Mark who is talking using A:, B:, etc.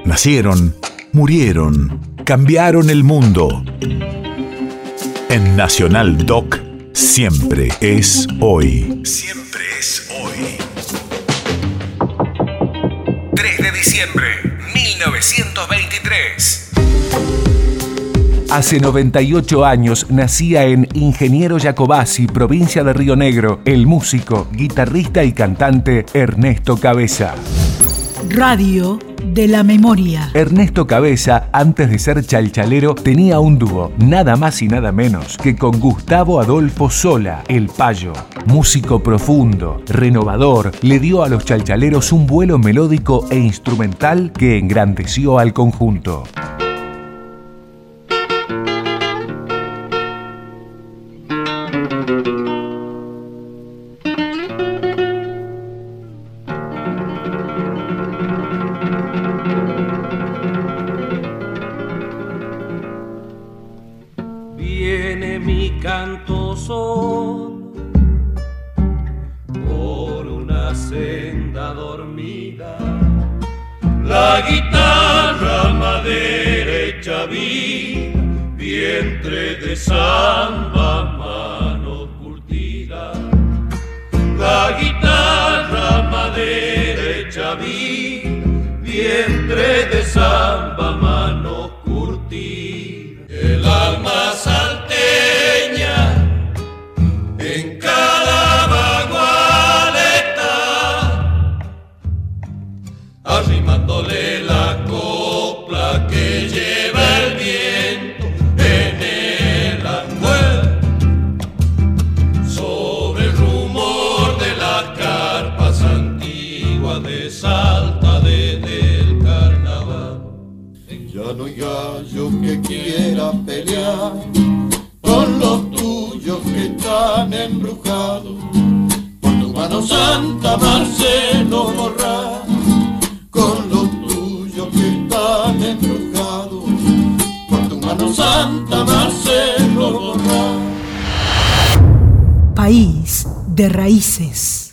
A: Nacieron, murieron, cambiaron el mundo. En Nacional Doc, siempre es hoy. Siempre es hoy. 3 de diciembre, 1923.
B: Hace 98 años nacía en Ingeniero Jacobasi, provincia de Río Negro, el músico, guitarrista y cantante Ernesto Cabeza.
C: Radio de la memoria.
B: Ernesto Cabeza, antes de ser chalchalero, tenía un dúo, nada más y nada menos que con Gustavo Adolfo Sola, el Payo. Músico profundo, renovador, le dio a los chalchaleros un vuelo melódico e instrumental que engrandeció al conjunto.
D: Viene mi canto solo por una senda dormida, la guitarra madera hecha vida, vientre de samba, mano curtida. La guitarra madera hecha vida, vientre de samba, mano curtida. El alma salteña en cada bagualeta, arrimándole la copla que lleva el viento en el anzuelo, sobre el rumor de las carpas antiguas de Salta desde el carnaval.
E: Ya no hay gallo que quiera pelear con los tuyos que están embrujados. Por tu mano santa, Marcelo Borrás, con los tuyos que están embrujados. Por tu mano santa, Marcelo Borrás.
C: País de raíces.